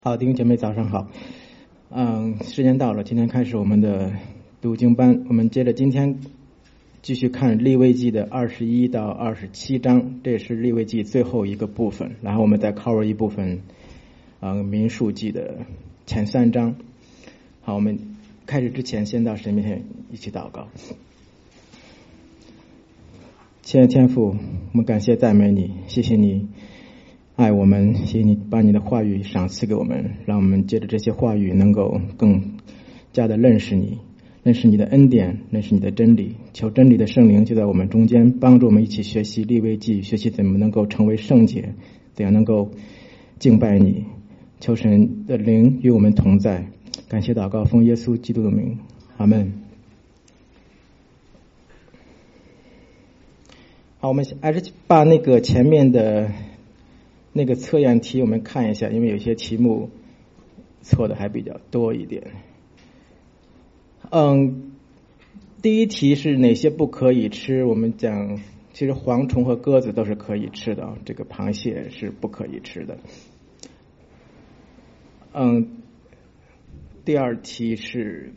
好，弟兄姐妹早上好。时间到了，今天开始我们的读经班，我们接着今天继续看利未记的21到27章，这也是利未记最后一个部分，然后我们再 cover 一部分民数记的前3章。好，我们开始之前先到神面前一起祷告。亲爱的天父，我们感谢赞美你，谢谢你爱我们，谢谢你把你的话语赏赐给我们，让我们借着这些话语能够更加的认识你，认识你的恩典，认识你的真理。求真理的圣灵就在我们中间，帮助我们一起学习利未记，学习怎么能够成为圣洁，怎样能够敬拜你。求神的灵与我们同在。感谢祷告，奉耶稣基督的名，阿们。好，我们还是把那个前面的那个测验题我们看一下，因为有些题目错的还比较多一点。第一题是哪些不可以吃？我们讲，其实蝗虫和鸽子都是可以吃的，这个螃蟹是不可以吃的。第二题是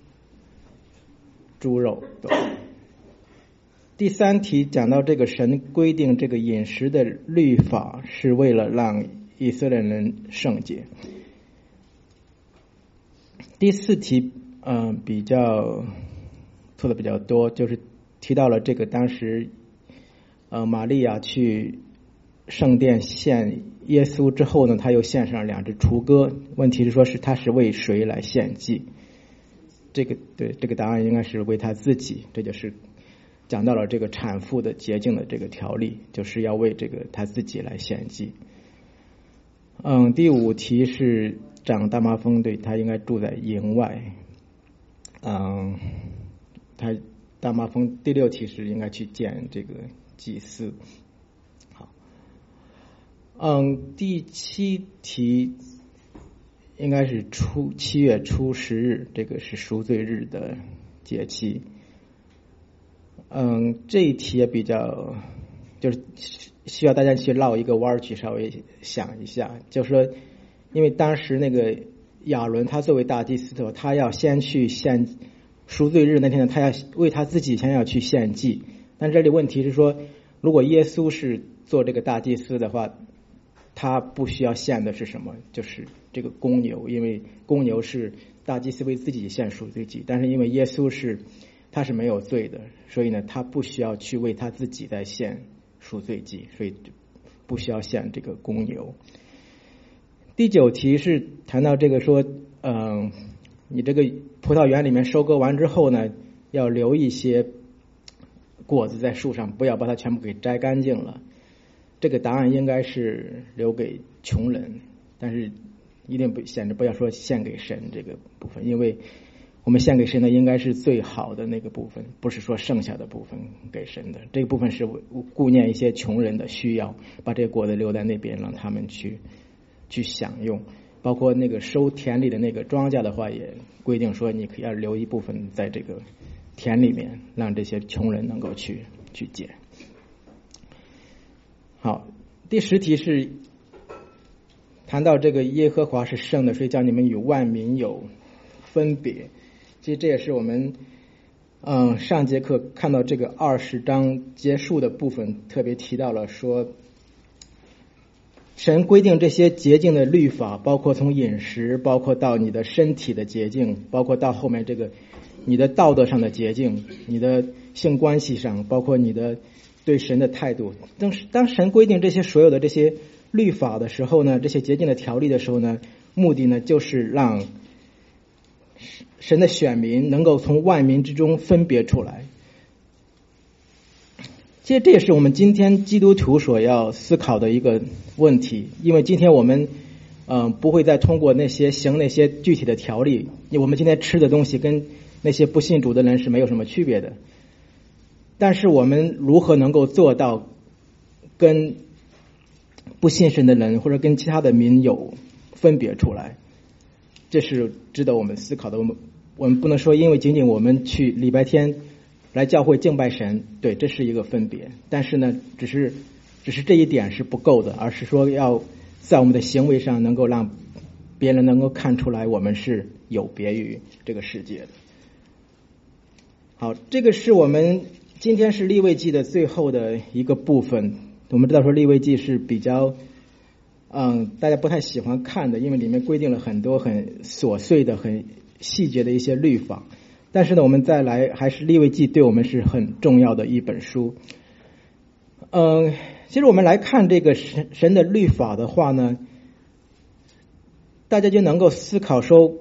猪肉。第三题讲到这个神规定这个饮食的律法是为了让以色列人圣洁。第四题比较错的比较多，就是提到了这个当时玛利亚去圣殿献耶稣之后呢，他又献上2只雏鸽，问题是说是他是为谁来献祭？这个答案应该是为他自己，这就是讲到了这个产妇的洁净的这个条例，就是要为这个他自己来献祭。第5题是长大麻风，对，他应该住在营外。他大麻风。第6题是应该去见这个祭司。好，第7题应该是7月初10日，这个是赎罪日的节期。这一题也比较，就是需要大家去绕一个弯去稍微想一下，就是说，因为当时那个亚伦他作为大祭司的，他要先去献赎罪日那天呢，他要为他自己先要去献祭。但这里问题是说，如果耶稣是做这个大祭司的话，他不需要献的是什么？就是这个公牛，因为公牛是大祭司为自己献赎罪祭，但是因为耶稣他是没有罪的，所以呢，他不需要去为他自己在献赎罪祭，所以不需要献这个公牛。第9题是谈到这个说，你这个葡萄园里面收割完之后呢，要留一些果子在树上，不要把它全部给摘干净了。这个答案应该是留给穷人，但是一定不要说献给神这个部分，因为我们献给神的应该是最好的那个部分，不是说剩下的部分给神的。这个部分是顾念一些穷人的需要，把这个果子留在那边，让他们去享用。包括那个收田里的那个庄稼的话，也规定说你可以要留一部分在这个田里面，让这些穷人能够去捡。好，第10题是谈到这个耶和华是圣的，所以叫你们与万民有分别。其实这也是我们上节课看到这个20章结束的部分特别提到了，说神规定这些洁净的律法，包括从饮食，包括到你的身体的洁净，包括到后面这个你的道德上的洁净，你的性关系上，包括你的对神的态度。当神规定这些所有的这些律法的时候呢，这些洁净的条例的时候呢，目的呢就是让神的选民能够从万民之中分别出来。其实这也是我们今天基督徒所要思考的一个问题，因为今天我们不会再通过那些具体的条例，因为我们今天吃的东西跟那些不信主的人是没有什么区别的。但是我们如何能够做到跟不信神的人或者跟其他的民有分别出来，这是值得我们思考的。我们不能说因为仅仅我们去礼拜天来教会敬拜神，对，这是一个分别，但是呢，只是这一点是不够的，而是说要在我们的行为上能够让别人能够看出来我们是有别于这个世界的。好，这个是我们今天是利未记的最后的一个部分。我们知道说利未记是比较大家不太喜欢看的，因为里面规定了很多很琐碎的很细节的一些律法。但是呢，我们再来，还是利未记对我们是很重要的一本书。其实我们来看这个神的律法的话呢，大家就能够思考说，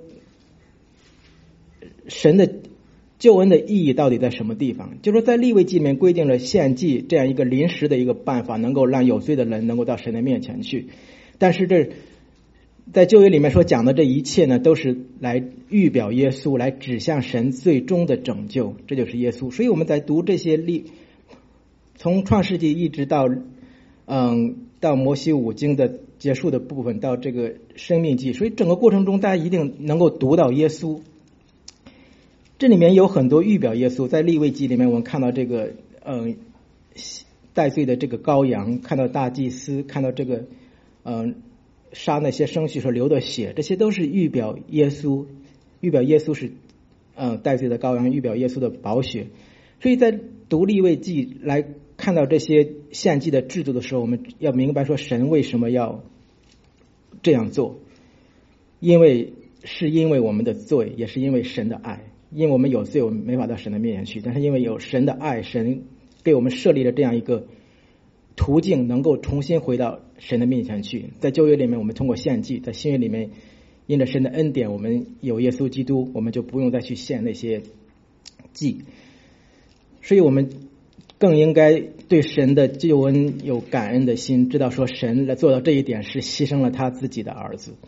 神的救恩的意义到底在什么地方？就是说，在利未记里面规定了献祭这样一个临时的一个办法，能够让有罪的人能够到神的面前去。但是这在旧约里面所讲的这一切呢，都是来预表耶稣，来指向神最终的拯救，这就是耶稣。所以我们在读这些从创世纪一直到摩西五经的结束的部分，到这个生命记，所以整个过程中大家一定能够读到耶稣。这里面有很多预表耶稣，在利未记里面我们看到这个代罪的这个羔羊，看到大祭司，看到这个杀那些牲畜所流的血，这些都是预表耶稣，预表耶稣是代罪的羔羊，预表耶稣的宝血。所以在读利未记来看到这些献祭的制度的时候，我们要明白说神为什么要这样做，因为我们的罪，也是因为神的爱。因为我们有罪，我们没法到神的面前去，但是因为有神的爱，神给我们设立了这样一个途径，能够重新回到神的面前去。在旧约里面我们通过献祭，在新约里面因着神的恩典，我们有耶稣基督，我们就不用再去献那些祭。所以我们更应该对神的救恩有感恩的心，知道说神来做到这一点是牺牲了他自己的儿子。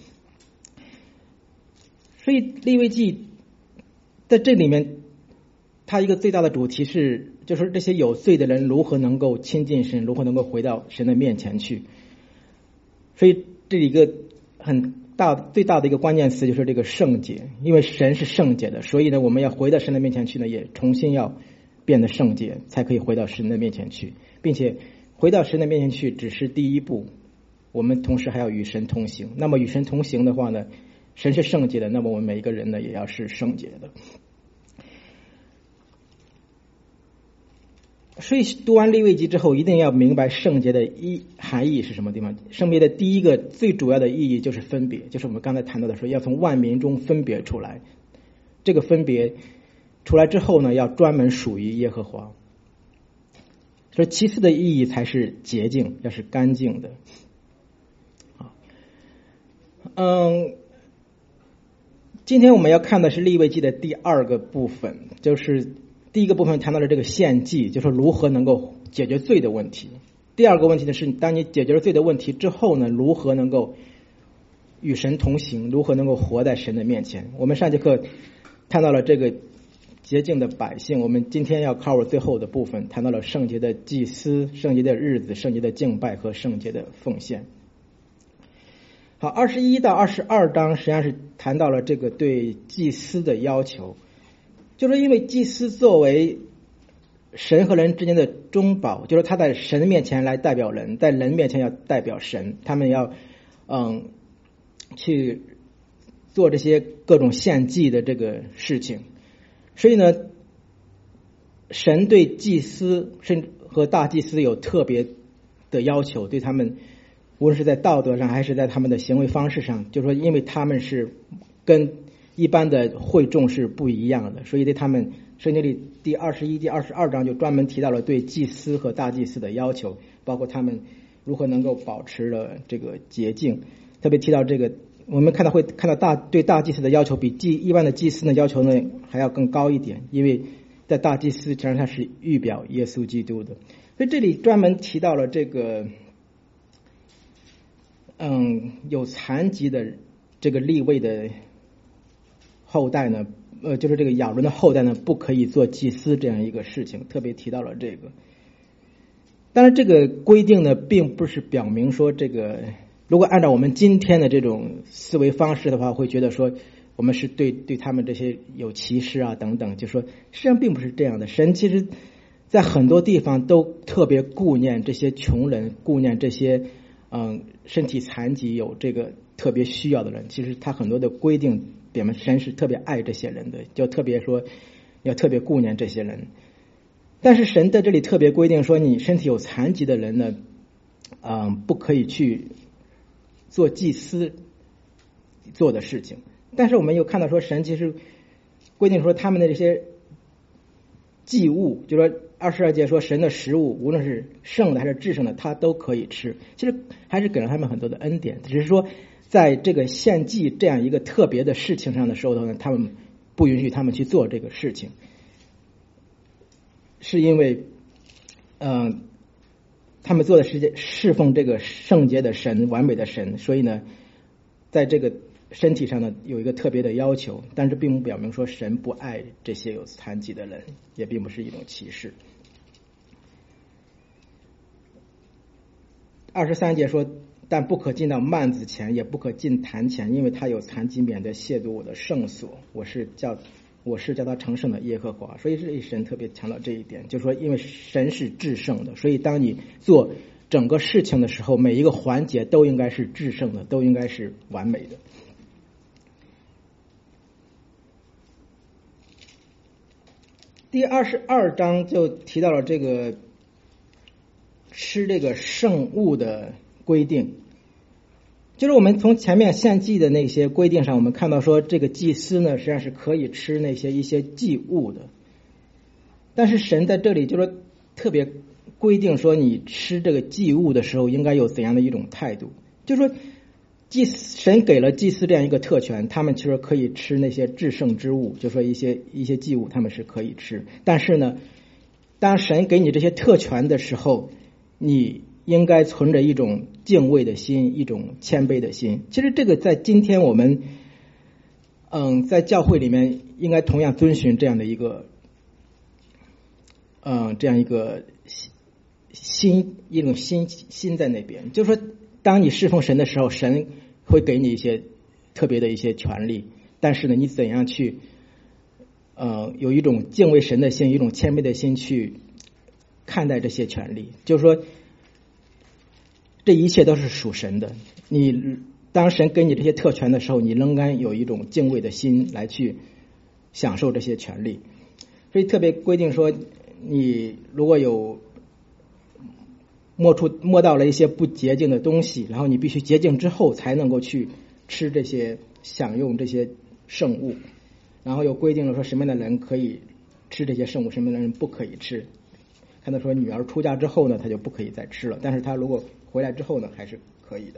所以利未记在这里面，它一个最大的主题是，就是这些有罪的人如何能够亲近神，如何能够回到神的面前去。所以这一个最大的一个关键词就是这个圣洁，因为神是圣洁的，所以呢，我们要回到神的面前去呢，也重新要变得圣洁，才可以回到神的面前去，并且回到神的面前去只是第一步，我们同时还要与神同行。那么与神同行的话呢，神是圣洁的，那么我们每一个人呢，也要是圣洁的。所以读完利未记之后，一定要明白圣洁的含义是什么地方。圣洁的第一个最主要的意义就是分别，就是我们刚才谈到的说，要从万民中分别出来。这个分别出来之后呢，要专门属于耶和华。所以其次的意义才是洁净，要是干净的。今天我们要看的是利未记的第二个部分，就是第一个部分谈到了这个献祭，就是如何能够解决罪的问题。第二个问题呢是，当你解决了罪的问题之后呢，如何能够与神同行，如何能够活在神的面前。我们上节课谈到了这个洁净的百姓，我们今天要 cover 最后的部分，谈到了圣洁的祭司、圣洁的日子、圣洁的敬拜和圣洁的奉献。好，21到22章实际上是谈到了这个对祭司的要求，就是因为祭司作为神和人之间的中保，就是他在神面前来代表人，在人面前要代表神，他们要去做这些各种献祭的这个事情。所以呢，神对祭司甚至和大祭司有特别的要求，对他们无论是在道德上还是在他们的行为方式上，就是说因为他们是跟一般的会众是不一样的，所以对他们圣经里第21、第22章就专门提到了对祭司和大祭司的要求，包括他们如何能够保持了这个洁净。特别提到这个，我们会看到对大祭司的要求比一般的祭司的要求呢还要更高一点，因为在大祭司实际上它是预表耶稣基督的。所以这里专门提到了这个有残疾的这个利未的后代呢，就是这个亚伦的后代呢，不可以做祭司这样一个事情，特别提到了这个。当然这个规定呢并不是表明说这个，如果按照我们今天的这种思维方式的话，会觉得说我们是对他们这些有歧视啊等等，就说实际上并不是这样的。神其实在很多地方都特别顾念这些穷人，顾念这些身体残疾有这个特别需要的人，其实他很多的规定表明神是特别爱这些人的，就特别说要特别顾念这些人。但是神在这里特别规定说，你身体有残疾的人呢，不可以去做祭司做的事情。但是我们又看到说，神其实规定说他们的这些祭物，就说22节说神的食物，无论是圣的还是至圣的，他都可以吃。其实还是给了他们很多的恩典，只是说在这个献祭这样一个特别的事情上的时候呢，他们不允许他们去做这个事情，是因为他们做的是侍奉这个圣洁的神、完美的神，所以呢在这个身体上呢有一个特别的要求，但是并不表明说神不爱这些有残疾的人，也并不是一种歧视。23节说，但不可进到幔子前，也不可进坛前，因为他有残疾，免得亵渎我的圣所。我是叫他成圣的耶和华。所以这里神特别强调这一点，就是说因为神是至圣的，所以当你做整个事情的时候，每一个环节都应该是至圣的，都应该是完美的。第22章就提到了这个吃这个圣物的规定，就是我们从前面献祭的那些规定上，我们看到说这个祭司呢实际上是可以吃那些一些祭物的，但是神在这里就说特别规定说你吃这个祭物的时候应该有怎样的一种态度，就是说神给了祭司这样一个特权，他们其实可以吃那些至圣之物，就说一些祭物他们是可以吃，但是呢当神给你这些特权的时候，你应该存着一种敬畏的心，一种谦卑的心。其实这个在今天我们在教会里面应该同样遵循这样的一个这样一个心，一种心在那边，就是说当你侍奉神的时候，神会给你一些特别的一些权利，但是呢你怎样去有一种敬畏神的心，一种谦卑的心去看待这些权利，就是说这一切都是属神的，你当神给你这些特权的时候，你仍然有一种敬畏的心来去享受这些权利。所以特别规定说，你如果有摸到了一些不洁净的东西，然后你必须洁净之后才能够去吃这些，享用这些圣物，然后又规定了说什么样的人可以吃这些圣物，什么样的人不可以吃。看到说女儿出嫁之后呢，她就不可以再吃了，但是她如果回来之后呢，还是可以的。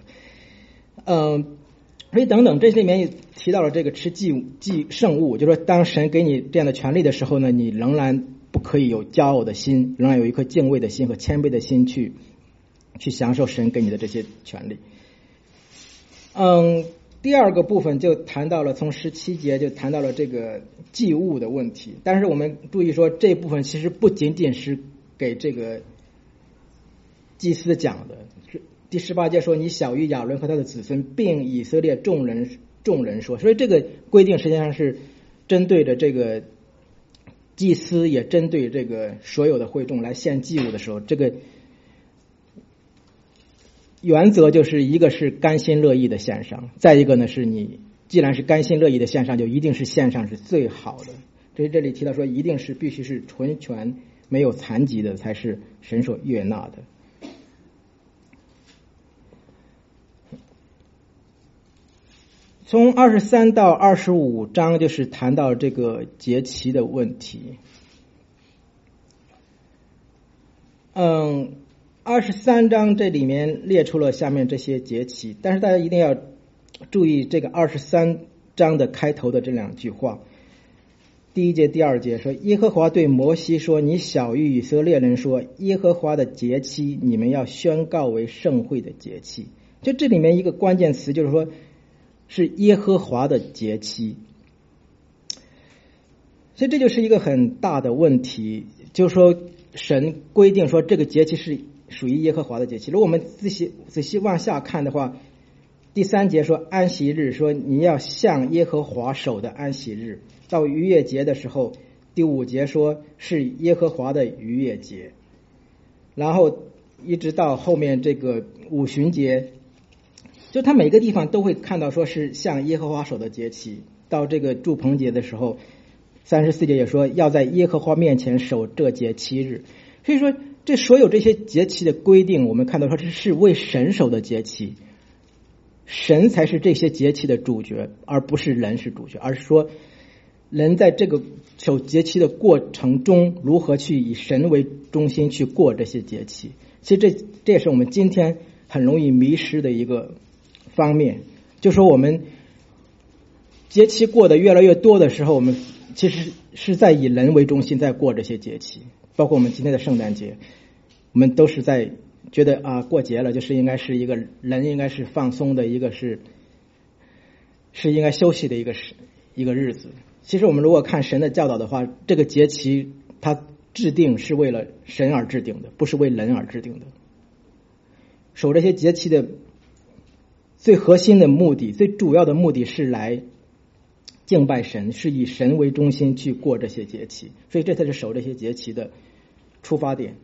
所以等等，这里面也提到了这个吃祭圣物，就是说当神给你这样的权利的时候呢，你仍然不可以有骄傲的心，仍然有一颗敬畏的心和谦卑的心去享受神给你的这些权利。第二个部分就谈到了，从17节就谈到了这个祭物的问题，但是我们注意说这部分其实不仅仅是给这个祭司讲的。第18节说，你小于亚伦和他的子孙，并以色列众人说，所以这个规定实际上是针对着这个祭司，也针对这个所有的会众来献祭物的时候，这个原则就是一个是甘心乐意的献上，再一个呢是你既然是甘心乐意的献上，就一定是献上是最好的。所以这里提到说，一定是必须是纯全没有残疾的才是神所悦纳的。从23到25章就是谈到这个节期的问题。23章这里面列出了下面这些节期，但是大家一定要注意这个23章的开头的这两句话。第1节第2节说，耶和华对摩西说，你晓谕以色列人说，耶和华的节期你们要宣告为圣会的节期。就这里面一个关键词就是说是耶和华的节期，所以这就是一个很大的问题，就是说神规定说这个节期是属于耶和华的节期。如果我们仔细往下看的话，第3节说安息日，说你要向耶和华守的安息日。到逾越节的时候，第5节说是耶和华的逾越节，然后一直到后面这个五旬节就他每个地方都会看到说是向耶和华守的节期。到这个住棚节的时候，34节也说要在耶和华面前守这节7日。所以说这所有这些节期的规定，我们看到说这是为神守的节期，神才是这些节期的主角，而不是人是主角，而是说人在这个守节期的过程中如何去以神为中心去过这些节期。其实这也是我们今天很容易迷失的一个方面，就说我们节期过得越来越多的时候，我们其实是在以人为中心在过这些节期，包括我们今天的圣诞节，我们都是在觉得过节了就是应该是一个人应该是放松的，一个是应该休息的一个日子。其实我们如果看神的教导的话，这个节期它制定是为了神而制定的，不是为人而制定的。守这些节期的最核心的目的，最主要的目的是来敬拜神，是以神为中心去过这些节期，所以这才是守这些节期的出发点。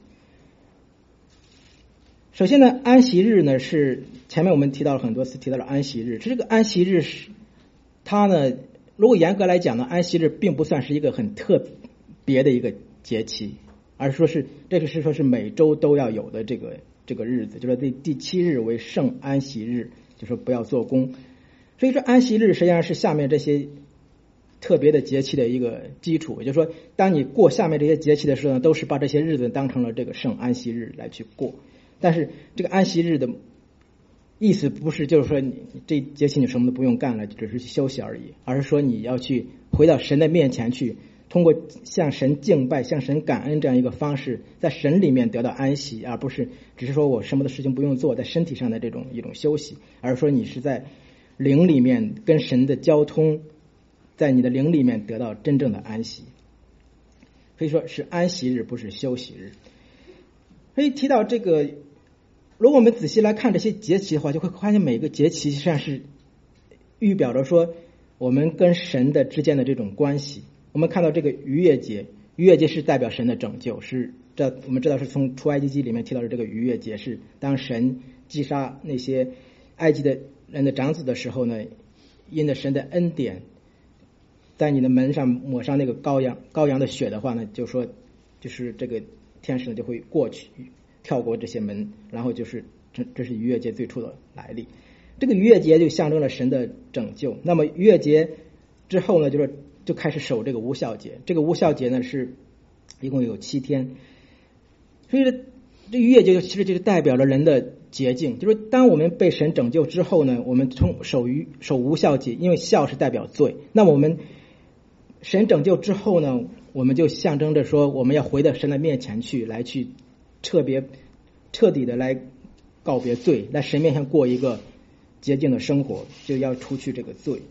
首先呢，安息日呢是前面我们提到了很多次，提到了安息日。这个安息日是它呢，如果严格来讲呢，安息日并不算是一个很特别的一个节期，而是说是这个是说是每周都要有的这个日子，就是第7日为圣安息日，就说不要做工。所以说安息日实际上是下面这些特别的节期的一个基础，也就是说当你过下面这些节期的时候呢，都是把这些日子当成了这个圣安息日来去过。但是这个安息日的意思不是就是说你这节期你什么都不用干了，只是去休息而已，而是说你要去回到神的面前去，通过向神敬拜向神感恩这样一个方式，在神里面得到安息，而不是只是说我什么的事情不用做，在身体上的这种一种休息，而是说你是在灵里面跟神的交通，在你的灵里面得到真正的安息。所以说是安息日，不是休息日。所以提到这个，如果我们仔细来看这些节期的话，就会发现每个节期实际上是预表着说我们跟神的之间的这种关系。我们看到这个逾越节，逾越节是代表神的拯救，是我们知道是从出埃及记里面提到的这个逾越节，是当神击杀那些埃及的人的长子的时候呢，因着神的恩典，在你的门上抹上那个羔羊的血的话呢，就说就是这个天使呢就会过去跳过这些门，然后就是这是逾越节最初的来历。这个逾越节就象征了神的拯救。那么逾越节之后呢，就开始守这个无酵节。这个无酵节呢是一共有7天，所以这逾越节其实就是代表了人的洁净，就是当我们被神拯救之后呢，我们从守无酵节，因为酵是代表罪，那么我们神拯救之后呢，我们就象征着说我们要回到神的面前去，来去彻底的来告别罪，在神面前过一个洁净的生活，就要除去这个罪。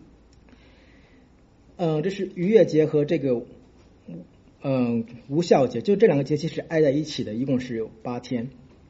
这是逾越节和这个无酵节，就这两个节期是挨在一起的，一共是有8天。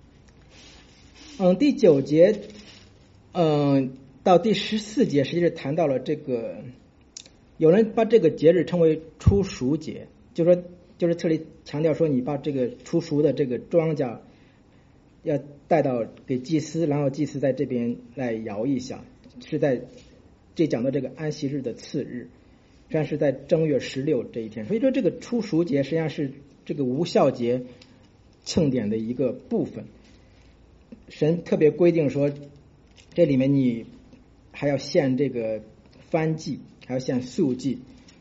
第9节到第14节实际是谈到了这个，有人把这个节日称为初熟节，就是这里强调说你把这个初熟的这个庄稼要带到给祭司，然后祭司在这边来摇一下，是在这讲的这个安息日的次日，实际上是在正月16这一天。所以说这个初熟节实际上是这个无酵节庆典的一个部分。神特别规定说，这里面你还要献这个燔祭，还要献素祭。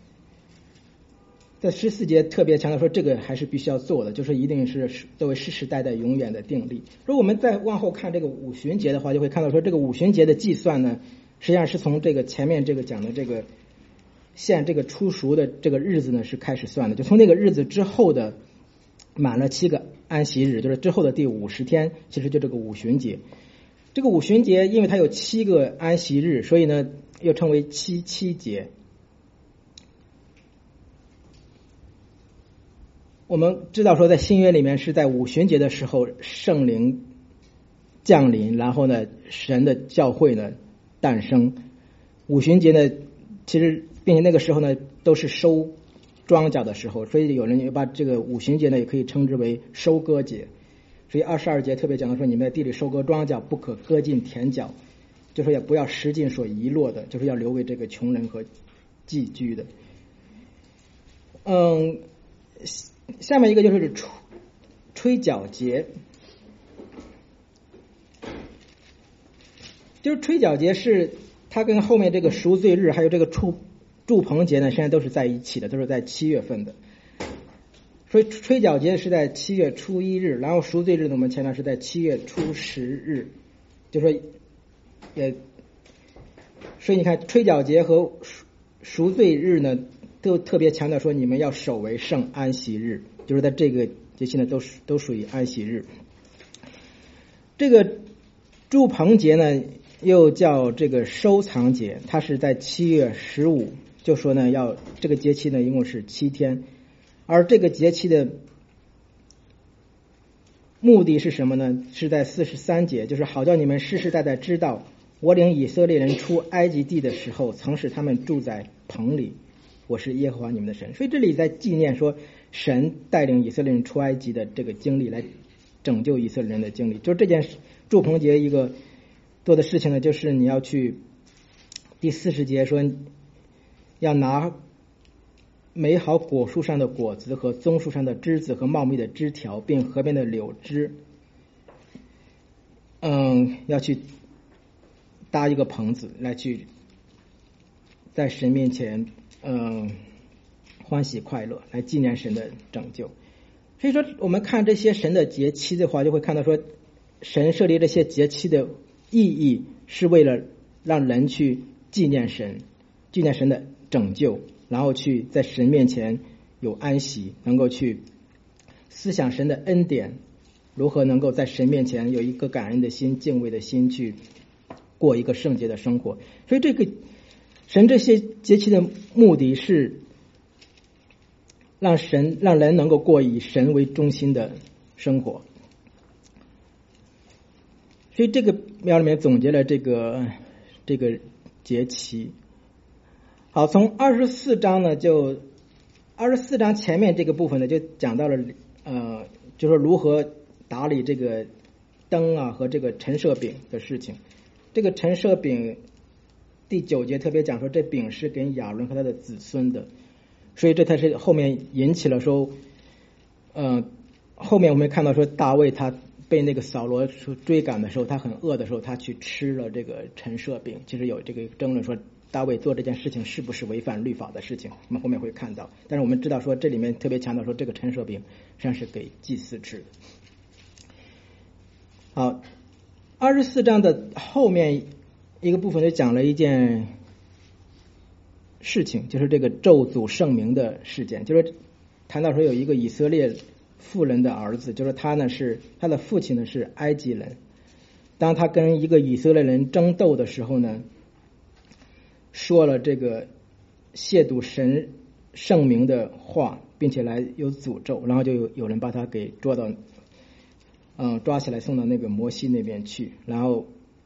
在14节特别强调说，这个还是必须要做的，就是一定是作为世世代代永远的定例。如果我们再往后看这个五旬节的话，就会看到说，这个五旬节的计算呢，实际上是从这个前面这个讲的这个献这个初熟的这个日子呢是开始算的，就从那个日子之后的满了7个安息日，就是之后的第50天，其实就这个五旬节。这个五旬节因为它有7个安息日，所以呢又称为7节。我们知道说在新约里面是在五旬节的时候圣灵降临，然后呢神的教会呢诞生。五旬节呢其实并且那个时候呢都是收庄稼的时候，所以有人也把这个五旬节呢也可以称之为收割节。所以22节特别讲到说，你们在地里收割庄稼，不可割尽田角， 就说也不要失尽所遗落的，就是要留给这个穷人和寄居的。下面一个就是吹角节，就是吹角节是它跟后面这个赎罪日还有这个住棚节呢，现在都是在一起的，都是在7月份的。所以吹角节是在7月初1日，然后赎罪日呢，我们前面是在7月初10日，就说所以你看吹角节和赎罪日呢，都特别强调说你们要守为圣安息日，就是在这个节气呢都属于安息日。这个住棚节呢又叫这个收藏节，它是在7月15，就说呢要这个节气呢一共是7天，而这个节气的目的是什么呢？是在43节，就是好叫你们世世代代知道，我领以色列人出埃及地的时候，曾使他们住在棚里，我是耶和华你们的神。所以这里在纪念说神带领以色列人出埃及的这个经历，来拯救以色列人的经历。就是这件住棚节一个做的事情呢，就是你要去第40节说要拿美好果树上的果子和棕树上的枝子和茂密的枝条，并河边的柳枝，要去搭一个棚子来去在神面前欢喜快乐，来纪念神的拯救。所以说我们看这些神的节期的话，就会看到说神设立这些节期的意义是为了让人去纪念神的拯救，然后去在神面前有安息，能够去思想神的恩典，如何能够在神面前有一个感恩的心、敬畏的心，去过一个圣洁的生活。所以这个神这些节期的目的是让人能够过以神为中心的生活。所以这个庙里面总结了这个节期。好，从24章呢，就24章前面这个部分呢，就讲到了就说如何打理这个灯啊和这个陈设饼的事情。这个陈设饼第9节特别讲说，这饼是给亚伦和他的子孙的，所以这才是后面引起了说，后面我们看到说大卫他被那个扫罗追赶的时候，他很饿的时候，他去吃了这个陈设饼。其实有这个争论说大卫做这件事情是不是违反律法的事情，我们后面会看到。但是我们知道说这里面特别强调说这个陈设饼实际上是给祭司吃的。好，24章的后面一个部分就讲了一件事情，就是这个咒诅圣名的事件。就是谈到说有一个以色列妇人的儿子，就是他的父亲呢是埃及人，当他跟一个以色列人争斗的时候呢，说了这个亵渎神圣名的话，并且来有诅咒，然后就有人把他给抓起来送到那个摩西那边去，然后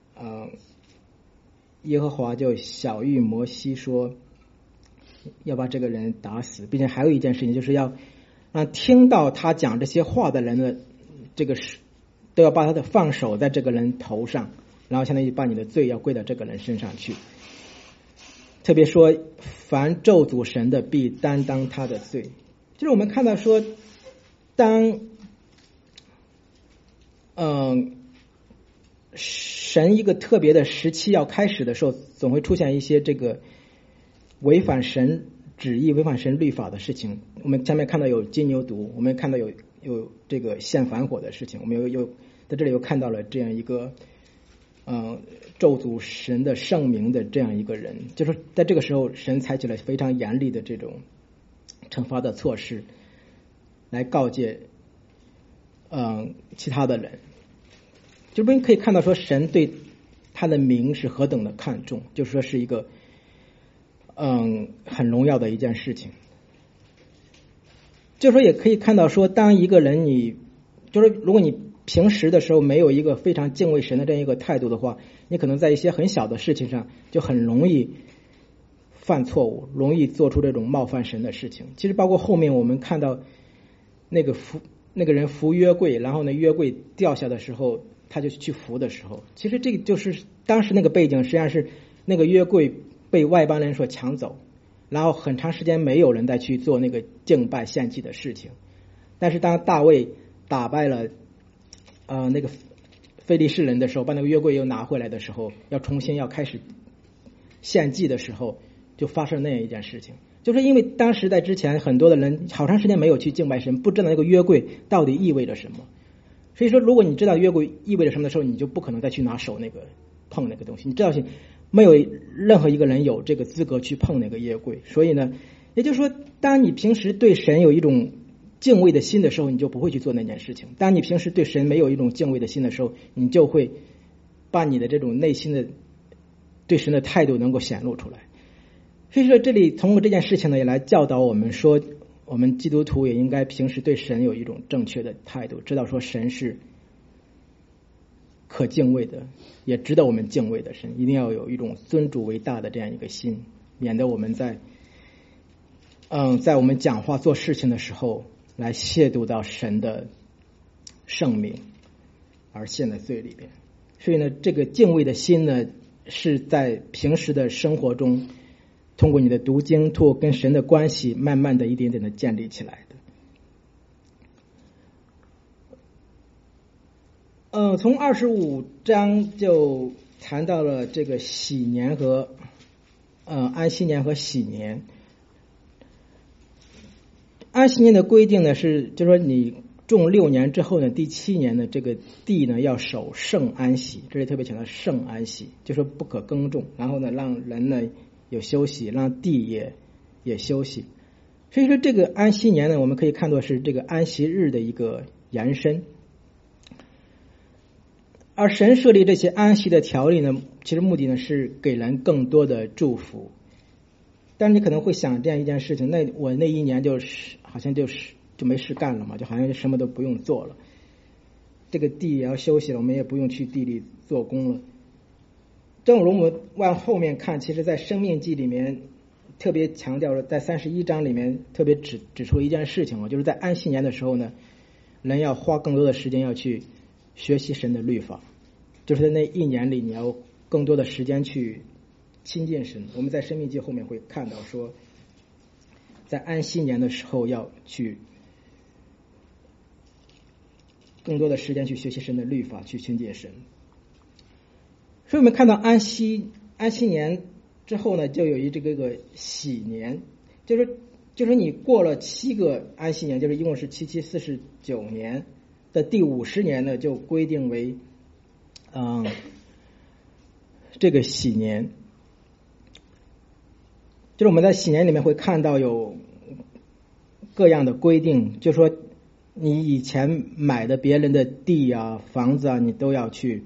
耶和华就晓谕摩西说要把这个人打死，并且还有一件事情，就是要让听到他讲这些话的人的这个都要把他的放手在这个人头上，然后相当于把你的罪要归到这个人身上去。特别说凡咒诅神的必担当他的罪。就是我们看到说当神一个特别的时期要开始的时候，总会出现一些这个违反神旨意、违反神律法的事情。我们前面看到有金牛犊，我们看到有这个献反火的事情，我们又在这里又看到了这样一个咒诅神的圣名的这样一个人。就是在这个时候神采取了非常严厉的这种惩罚的措施来告诫其他的人。就我们可以看到说神对他的名是何等的看重，就是说是一个很荣耀的一件事情。就是说也可以看到说当一个人就是如果你平时的时候没有一个非常敬畏神的这样一个态度的话，你可能在一些很小的事情上就很容易犯错误，容易做出这种冒犯神的事情。其实包括后面我们看到那个人扶约柜，然后呢约柜掉下的时候， 他就去扶的时候，其实这个就是当时那个背景，实际上是那个约柜被外邦人所抢走，然后很长时间没有人再去做那个敬拜献祭的事情。但是当大卫打败了那个非利士人的时候，把那个约柜又拿回来的时候，要重新要开始献祭的时候，就发生那样一件事情。就是因为当时在之前很多的人好长时间没有去敬拜神，不知道那个约柜到底意味着什么。所以说如果你知道约柜意味着什么的时候，你就不可能再去拿手碰那个东西。你知道没有任何一个人有这个资格去碰那个约柜。所以呢，也就是说当你平时对神有一种敬畏的心的时候，你就不会去做那件事情。当你平时对神没有一种敬畏的心的时候，你就会把你的这种内心的对神的态度能够显露出来。所以说这里通过这件事情呢，也来教导我们说，我们基督徒也应该平时对神有一种正确的态度，知道说神是可敬畏的，也值得我们敬畏的神，一定要有一种尊主为大的这样一个心，免得我们在我们讲话做事情的时候来亵渎到神的圣名而陷在罪里边。所以呢，这个敬畏的心呢，是在平时的生活中通过你的读经，通过跟神的关系，慢慢的一点点的建立起来的。从25章就谈到了这个喜年和安息年和喜年。安息年的规定呢是，就是说你种6年之后呢，第7年的这个地呢要守圣安息，这里特别强调圣安息，就说不可耕种，然后呢让人呢有休息，让地也休息。所以说这个安息年呢，我们可以看作是这个安息日的一个延伸。而神设立这些安息的条例呢，其实目的呢是给人更多的祝福。但是你可能会想这样一件事情，那我那一年好像就没事干了嘛，就好像什么都不用做了，这个地也要休息了，我们也不用去地里做工了。正如我们往后面看，其实在申命记里面特别强调了，在31章里面特别指出了一件事情，就是在安息年的时候呢，人要花更多的时间要去学习神的律法，就是在那一年里你要更多的时间去亲近神。我们在申命记后面会看到说，在安息年的时候要去更多的时间去学习神的律法，去亲近神。所以我们看到安息年之后呢，就有这个喜年，就是你过了7个安息年，就是一共是749年的第50年呢，就规定为这个喜年。就是我们在喜年里面会看到有各样的规定，就是说你以前买的别人的地啊、房子啊，你都要去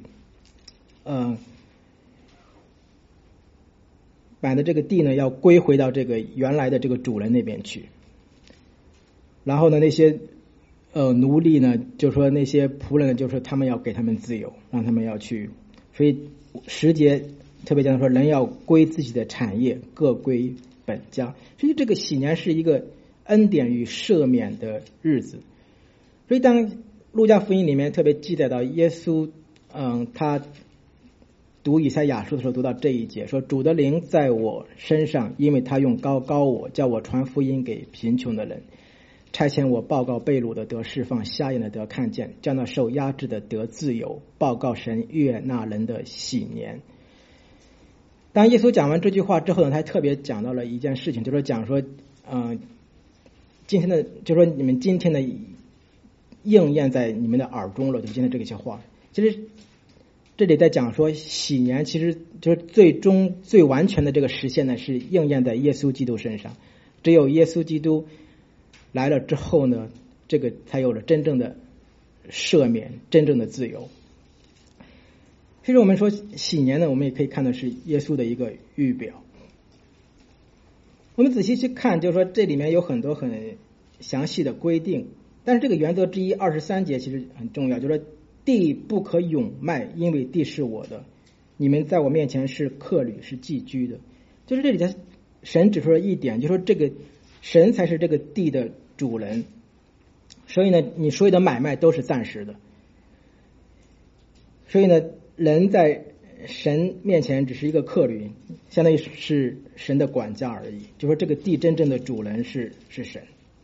买的这个地呢要归回到这个原来的这个主人那边去。然后呢，那些奴隶呢，就是说那些仆人呢，就是说他们要给他们自由，让他们要去。所以10节特别讲说，人要归自己的产业，各归本家。所以这个喜年是一个恩典与赦免的日子。所以当路加福音里面特别记载到耶稣他读以赛亚书的时候，读到这一节说，主的灵在我身上，因为他用膏我，叫我传福音给贫穷的人，差遣我报告被掳的得释放，瞎眼的得看见，叫那受压制的得自由，报告神悦纳人的喜年。当耶稣讲完这句话之后呢，他还特别讲到了一件事情，就是讲说今天的，就是说你们今天的应验在你们的耳中了，就今天这些话。其实这里在讲说，喜年其实就是最终最完全的这个实现呢，是应验在耶稣基督身上。只有耶稣基督来了之后呢，这个才有了真正的赦免，真正的自由。其实我们说喜年呢，我们也可以看的是耶稣的一个预表。我们仔细去看，就是说这里面有很多很详细的规定，但是这个原则之一23节其实很重要，就是说地不可永卖，因为地是我的，你们在我面前是客旅，是寄居的。就是这里的神指出了一点，就是说这个神才是这个地的主人，所以呢，你所有的买卖都是暂时的。 所以呢，人在神面前只是一个客旅，相当于是神的管家而已。就说这个地真正的主人是神。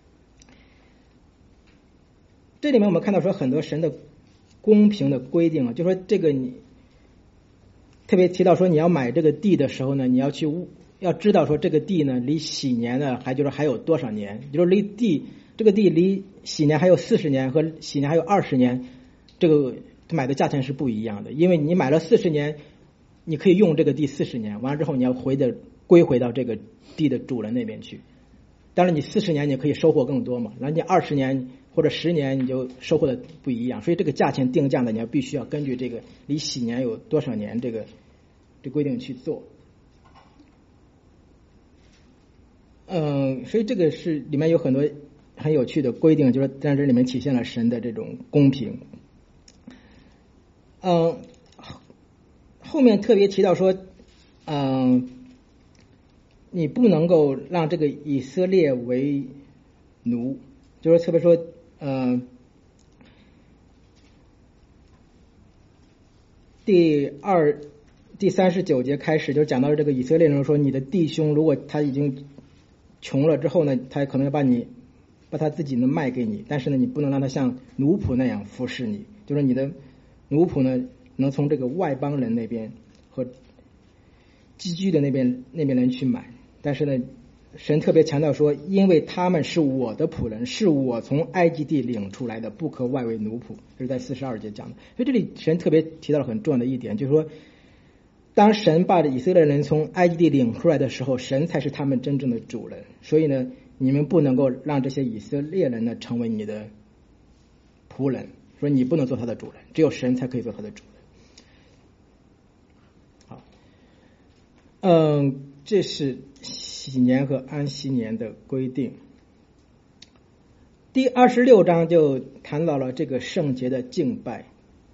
这里面我们看到说很多神的公平的规定啊，就说这个你特别提到说你要买这个地的时候呢，你要知道说这个地呢离禧年呢还有多少年，就是这个地离禧年还有40年和禧年还有20年，这个买的价钱是不一样的。因为你买了40年，你可以用这个地40年，完了之后你要归回到这个地的主人那边去。当然你40年你可以收获更多嘛，然后你20年或者10年你就收获的不一样。所以这个价钱定价呢，你要必须要根据这个离禧年有多少年这规定去做。所以这个是里面有很多很有趣的规定，就是在这里面体现了神的这种公平。后面特别提到说，你不能够让这个以色列为奴，就是特别说，第39节开始就讲到这个以色列人说，你的弟兄如果他已经穷了之后呢，他可能要把他自己呢卖给你，但是呢，你不能让他像奴仆那样服侍你，就是你的奴仆呢能从这个外邦人那边和寄居的那边人去买。但是呢，神特别强调说，因为他们是我的仆人，是我从埃及地领出来的，不可外为奴仆。这是在42节讲的。所以这里神特别提到了很重要的一点，就是说当神把以色列人从埃及地领出来的时候，神才是他们真正的主人。所以呢，你们不能够让这些以色列人呢成为你的仆人，说你不能做他的主人，只有神才可以做他的主人。好，这是禧年和安息年的规定。第26章就谈到了这个圣节的敬拜。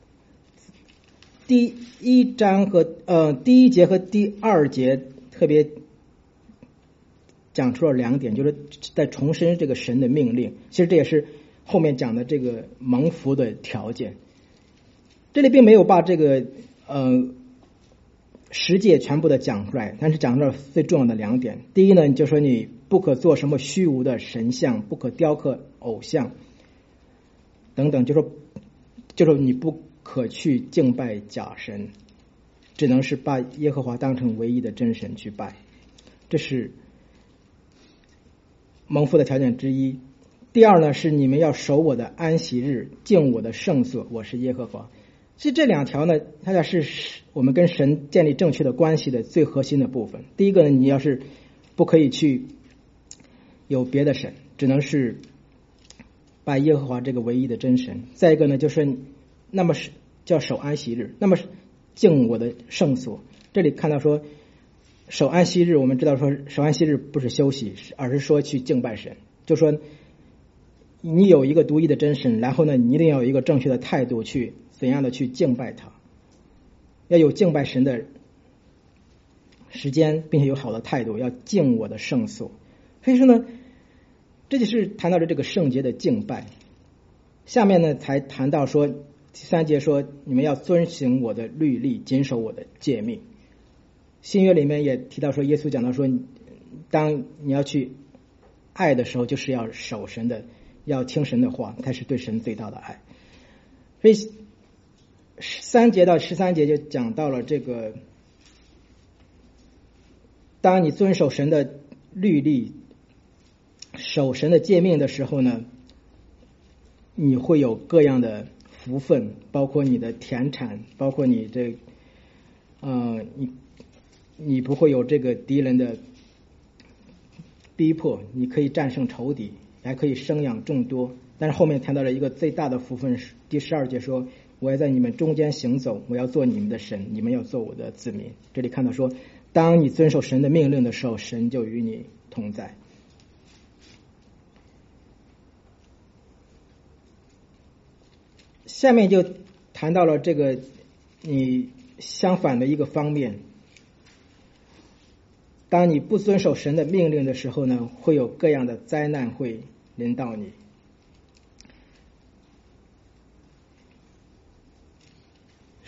第1节和第2节特别讲出了2点，就是在重申这个神的命令。其实这也是后面讲的这个蒙福的条件。这里并没有把这个10诫全部的讲出来，但是讲到了最重要的2点。第一呢，就说你不可做什么虚无的神像，不可雕刻偶像等等，就说你不可去敬拜假神，只能是把耶和华当成唯一的真神去拜。这是蒙福的条件之一。第二呢，是你们要守我的安息日，敬我的圣所，我是耶和华。其实这2条呢，它俩是我们跟神建立正确的关系的最核心的部分。第一个呢，你要是不可以去有别的神，只能是拜耶和华这个唯一的真神。再一个呢，就是那么是叫守安息日，那么敬我的圣所。这里看到说守安息日，我们知道说守安息日不是休息，而是说去敬拜神。就说你有一个独一的真神，然后呢，你一定要有一个正确的态度去怎样的去敬拜他，要有敬拜神的时间，并且有好的态度，要敬我的圣所。所以说呢，这就是谈到了这个圣节的敬拜。下面呢才谈到说第3节说，你们要遵行我的律例，谨守我的诫命。新约里面也提到说，耶稣讲到说，当你要去爱的时候，就是要守神的，要听神的话，才是对神最大的爱。所以3节到13节就讲到了这个，当你遵守神的律例，守神的诫命的时候呢，你会有各样的福分，包括你的田产，包括你你不会有这个敌人的逼迫，你可以战胜仇敌，还可以生养众多。但是后面谈到了一个最大的福分，第12节说，我要在你们中间行走，我要做你们的神，你们要做我的子民。这里看到说，当你遵守神的命令的时候，神就与你同在。下面就谈到了这个你相反的一个方面，当你不遵守神的命令的时候呢，会有各样的灾难会临到你。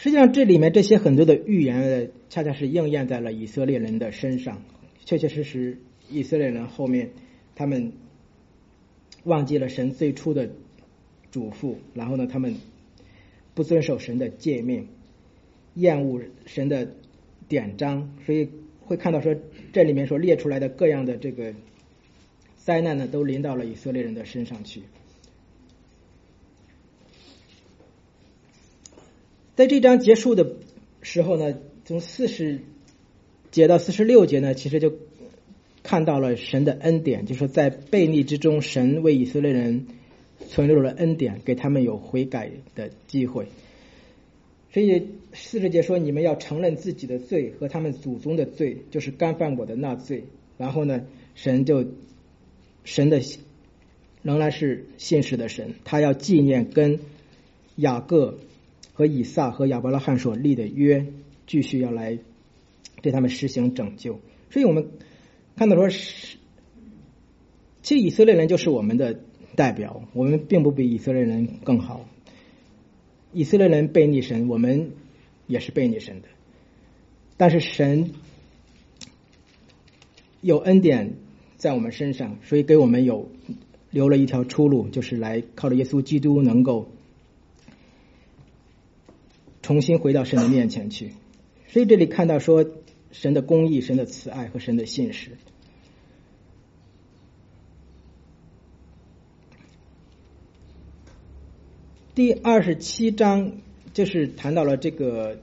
实际上这里面这些很多的预言恰恰是应验在了以色列人的身上，确确实实以色列人后面他们忘记了神最初的嘱咐，然后呢他们不遵守神的诫命，厌恶神的典章，所以会看到说这里面所列出来的各样的这个灾难呢都临到了以色列人的身上去。在这章结束的时候呢，从40节到46节呢，其实就看到了神的恩典，就是说在悖逆之中，神为以色列人存留了恩典，给他们有悔改的机会。所以40节说，你们要承认自己的罪和他们祖宗的罪，就是干犯我的那罪。然后呢，神的仍然是信实的神，他要纪念跟雅各和以撒和亚伯拉罕所立的约，继续要来对他们实行拯救。所以我们看到说，其实以色列人就是我们的代表，我们并不比以色列人更好。以色列人悖逆神，我们也是悖逆神的，但是神有恩典在我们身上，所以给我们留了一条出路，就是来靠着耶稣基督能够重新回到神的面前去。所以这里看到说神的公义、神的慈爱和神的信实。第27章就是谈到了这个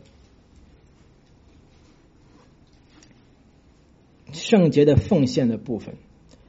圣洁的奉献的部分。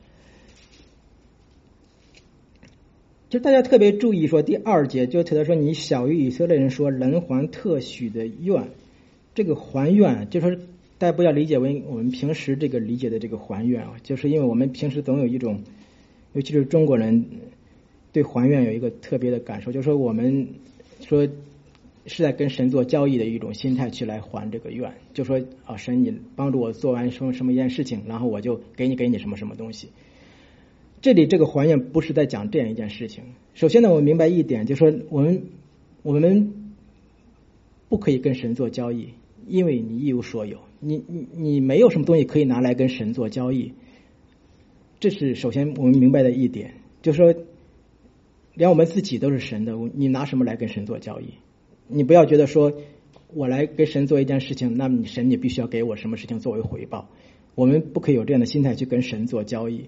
就大家特别注意说，第2节就提到说，你小于以色列人说人还特许的愿，这个还愿就是说大家不要理解为我们平时这个理解的这个还愿啊，就是因为我们平时总有一种，尤其是中国人对还愿有一个特别的感受，就是说我们说是在跟神做交易的一种心态去来还这个愿，就说啊，神你帮助我做完什么一件事情，然后我就给你什么东西。这里这个还愿不是在讲这样一件事情。首先呢，我们明白一点，就是说我们不可以跟神做交易，因为你一无所有，你没有什么东西可以拿来跟神做交易。这是首先我们明白的一点，就是说连我们自己都是神的，你拿什么来跟神做交易？你不要觉得说我来跟神做一件事情，那么神你必须要给我什么事情作为回报。我们不可以有这样的心态去跟神做交易，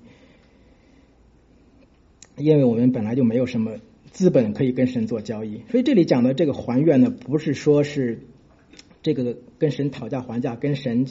因为我们本来就没有什么资本可以跟神做交易。所以这里讲的这个还愿呢，不是说是这个跟神讨价还价，跟神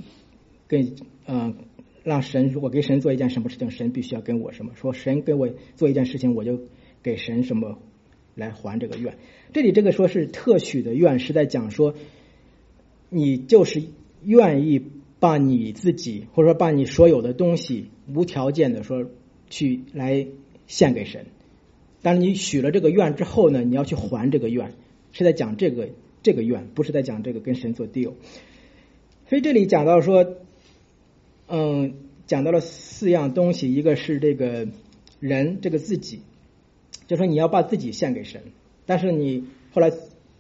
让神如果给神做一件什么事情，神必须要跟我什么，说神给我做一件事情，我就给神什么来还这个愿。这里这个说是特许的愿，是在讲说你就是愿意把你自己或者说把你所有的东西无条件的说去来献给神。当你许了这个愿之后呢，你要去还这个愿，是在讲这个愿，不是在讲这个跟神做 deal。 所以这里讲到说讲到了4样东西，一个是这个人这个自己，就说你要把自己献给神，但是你后来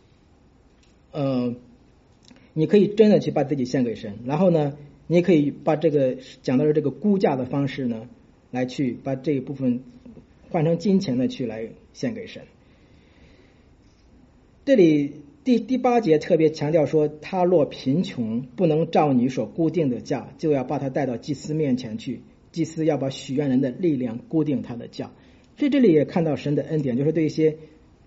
你可以真的去把自己献给神，然后呢你也可以把这个讲到了这个估价的方式呢，来去把这一部分换成金钱的去来献给神。这里第8节特别强调说，他若贫穷不能照你所固定的价，就要把他带到祭司面前去，祭司要把许愿人的力量固定他的价。所以这里也看到神的恩典，就是对一些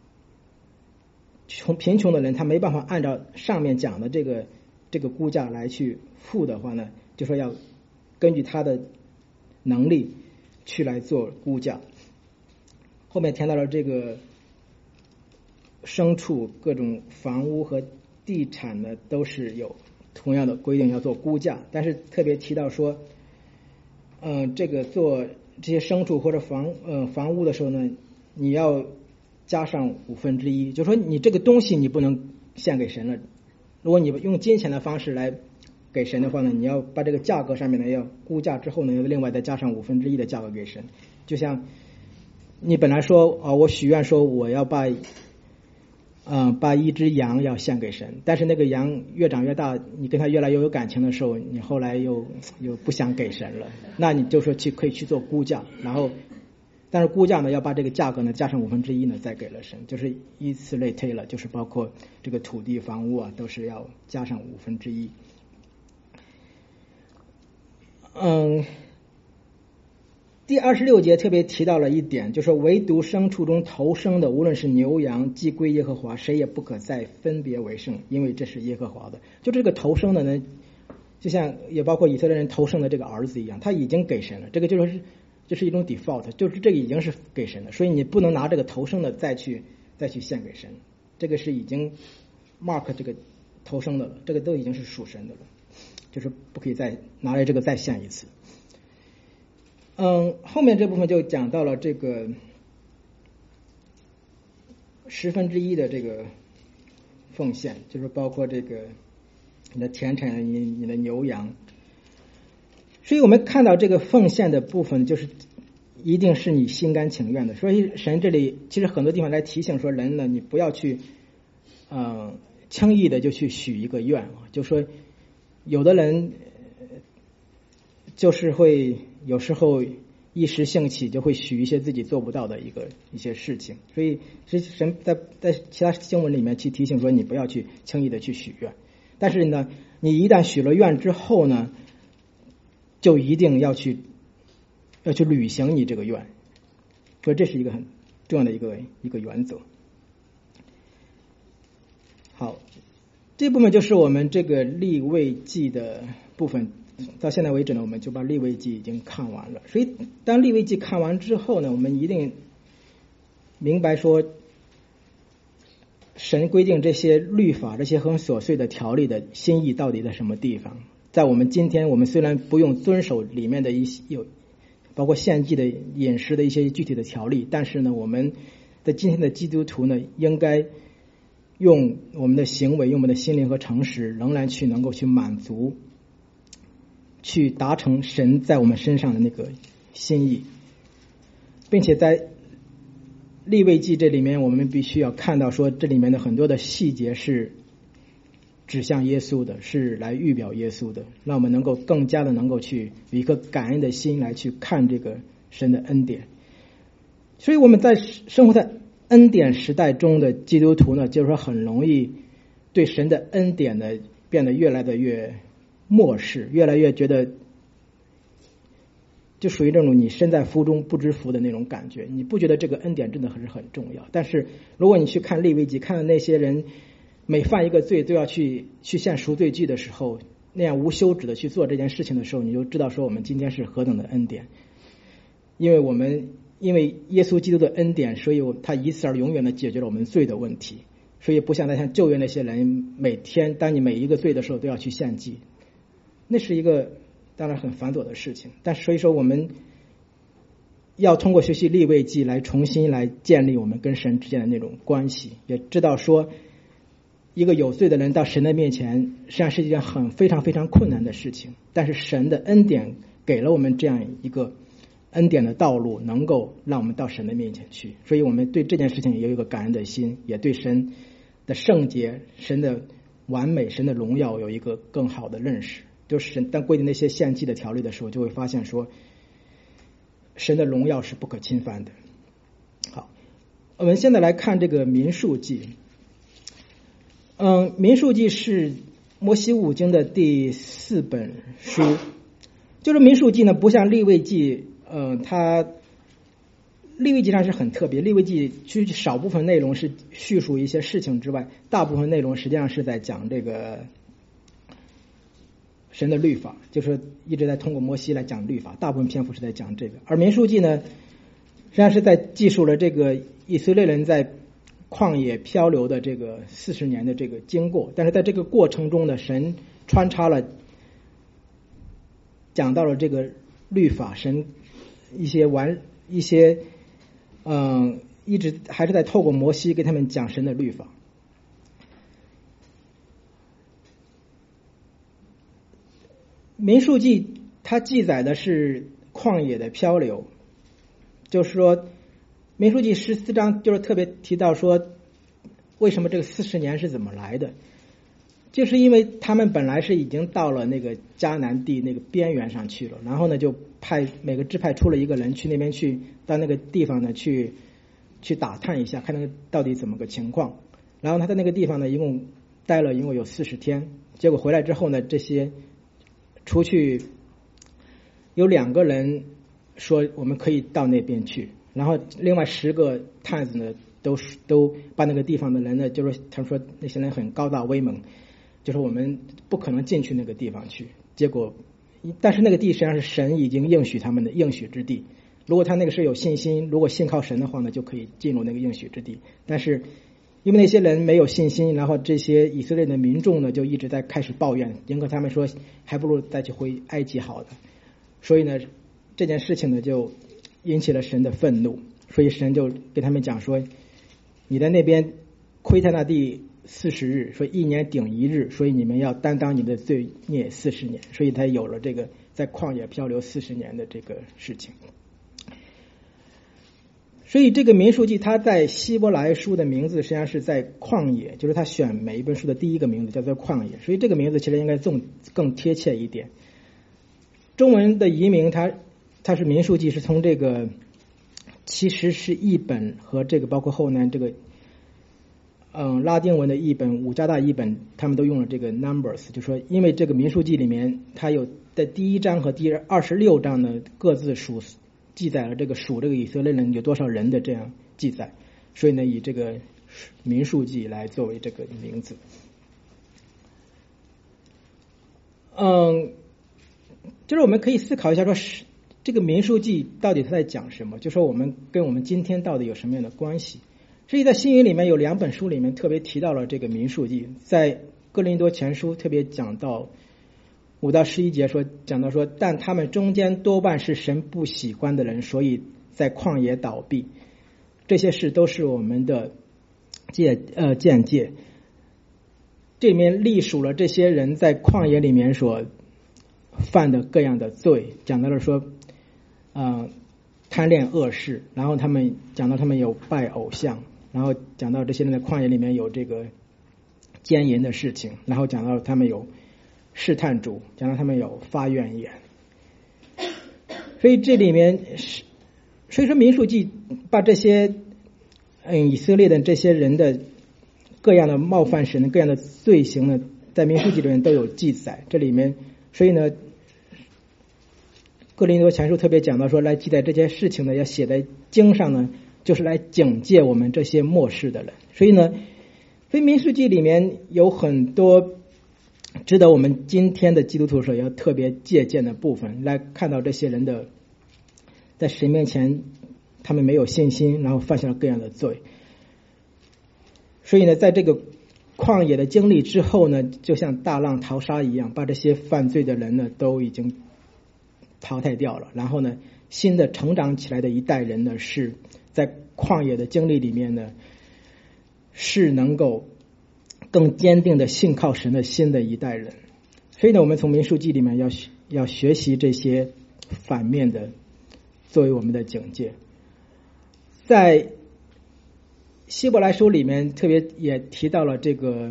贫穷的人，他没办法按照上面讲的这个估价来去付的话呢，就说要根据他的能力去来做估价。后面谈到了这个牲畜、各种房屋和地产呢，都是有同样的规定要做估价，但是特别提到说这个做这些牲畜或者房屋的时候呢，你要加上1/5，就是说你这个东西你不能献给神了。如果你用金钱的方式来给神的话呢，你要把这个价格上面呢要估价之后呢，要另外再加上1/5的价格给神。就像你本来说我许愿说我要把把一只羊要献给神，但是那个羊越长越大，你跟他越来越有感情的时候，你后来又不想给神了，那你就说可以去做估价，然后但是估价呢要把这个价格呢加上1/5呢再给了神，就是以此类推了，就是包括这个土地房屋啊都是要加上1/5。第26节特别提到了一点，就是唯独牲畜中头生的，无论是牛羊，既归耶和华，谁也不可再分别为圣，因为这是耶和华的。就这个头生的呢，就像也包括以色列人头生的这个儿子一样，他已经给神了，这个就是一种 default， 就是这个已经是给神的，所以你不能拿这个头生的再去献给神，这个是已经 mark 这个头生的了，这个都已经是属神的了，就是不可以再拿来这个再献一次。后面这部分就讲到了这个1/10的这个奉献，就是包括这个你的田产、你的牛羊。所以我们看到这个奉献的部分，就是一定是你心甘情愿的。所以神这里其实很多地方来提醒说，人呢，你不要去轻易的就去许一个愿，就说有的人就是会有时候一时兴起就会许一些自己做不到的一些事情，所以神在其他经文里面去提醒说，你不要去轻易的去许愿。但是呢，你一旦许了愿之后呢，就一定要去履行你这个愿，所以这是一个很重要的一个原则。好，这部分就是我们这个利未记的部分。到现在为止呢，我们就把利未记已经看完了。所以当利未记看完之后呢，我们一定明白说，神规定这些律法、这些很琐碎的条例的心意到底在什么地方。在我们今天，我们虽然不用遵守里面的一些包括献祭的饮食的一些具体的条例，但是呢，我们在今天的基督徒呢，应该用我们的行为、用我们的心灵和诚实，仍然能够去满足，去达成神在我们身上的那个心意，并且在利未记这里面，我们必须要看到说，这里面的很多的细节是指向耶稣的，是来预表耶稣的，让我们能够更加的能够去有一颗感恩的心来去看这个神的恩典。所以我们在生活在恩典时代中的基督徒呢，就是说很容易对神的恩典呢变得越来越漠视，越来越觉得就属于这种你身在福中不知福的那种感觉，你不觉得这个恩典真的是很重要。但是如果你去看利未记，看到那些人每犯一个罪都要去献赎罪祭的时候，那样无休止的去做这件事情的时候，你就知道说我们今天是何等的恩典。因为耶稣基督的恩典，所以他一次而永远的解决了我们罪的问题。所以不像旧约那些人，每天当你每一个罪的时候都要去献祭，那是一个当然很繁琐的事情。但是所以说我们要通过学习利未记来重新来建立我们跟神之间的那种关系，也知道说一个有罪的人到神的面前实际上是一件非常非常困难的事情，但是神的恩典给了我们这样一个恩典的道路，能够让我们到神的面前去。所以我们对这件事情也有一个感恩的心，也对神的圣洁、神的完美、神的荣耀有一个更好的认识。就是神当规定那些献祭的条例的时候，就会发现说神的荣耀是不可侵犯的。好，我们现在来看这个民数记。民数记是摩西五经的第4本书。就是民数记呢，不像利未记，利未记上是很特别。利未记其实少部分内容是叙述一些事情之外，大部分内容实际上是在讲这个神的律法，就是一直在通过摩西来讲律法，大部分篇幅是在讲这个。而民数记呢，实际上是在记述了这个以色列人在旷野漂流的这个40年的这个经过，但是在这个过程中呢，神穿插了讲到了这个律法，神一直还是在透过摩西给他们讲神的律法。民数记它记载的是旷野的漂流，就是说民数记14章就是特别提到说， 为什么这个40年是怎么来的？就是因为他们本来是已经到了那个迦南地那个边缘上去了，然后呢就派每个支派出了一个人去那边去到那个地方呢去打探一下，看那个到底怎么个情况。然后他在那个地方呢一共待了一共有40天，结果回来之后呢，这些出去有2个人说我们可以到那边去，然后另外10个探子呢都把那个地方的人呢，就是他们说那些人很高大威猛，就是我们不可能进去那个地方去。结果但是那个地实际上是神已经应许他们的应许之地，如果他那个是有信心，如果信靠神的话呢，就可以进入那个应许之地。但是因为那些人没有信心，然后这些以色列的民众呢就一直在开始抱怨，迎合他们说还不如再去回埃及好的。所以呢这件事情呢就引起了神的愤怒，所以神就跟他们讲说，你在那边窥探那地40日，说1年顶1日，所以你们要担当你的罪孽40年，所以他有了这个在旷野漂流40年的这个事情。所以这个民数记他在希伯来书的名字实际上是在旷野，就是他选每一本书的第一个名字叫做旷野，所以这个名字其实应该更贴切一点。中文的译名它是民数记，是从这个其实是译本和这个包括后南这个拉丁文的译本五加大译本，他们都用了这个 numbers， 就说因为这个民数记里面它有在第1章和第26章呢各自记载了这个以色列人有多少人的这样记载，所以呢以这个民数记来作为这个名字。就是我们可以思考一下说这个民数记到底它在讲什么，就说我们跟我们今天到底有什么样的关系。所以在新约里面有2本书里面特别提到了这个民数记，在哥林多前书特别讲到5到11节讲到说，但他们中间多半是神不喜欢的人，所以在旷野倒闭。这些事都是我们的见解。这里面历数了这些人在旷野里面所犯的各样的罪，讲到了说贪恋恶事，然后讲到他们有拜偶像，然后讲到这些人在旷野里面有这个奸淫的事情，然后讲到他们有试探主，讲到他们有发怨言。所以这里面所以说民数记把这些以色列的这些人的各样的冒犯神的各样的罪行呢，在民数记里面都有记载。这里面所以呢哥林多前书特别讲到说，来记载这些事情呢要写在经上呢，就是来警戒我们这些末世的人。所以民数记里面有很多值得我们今天的基督徒要特别借鉴的部分，来看到这些人的在神面前他们没有信心，然后犯下了各样的罪。所以呢在这个旷野的经历之后呢，就像大浪淘沙一样，把这些犯罪的人呢都已经淘汰掉了。然后呢新的成长起来的一代人呢，是在旷野的经历里面呢，是能够更坚定的信靠神的新的一代人。所以呢我们从民数记里面要学习这些反面的作为我们的警戒。在希伯来书里面特别也提到了这个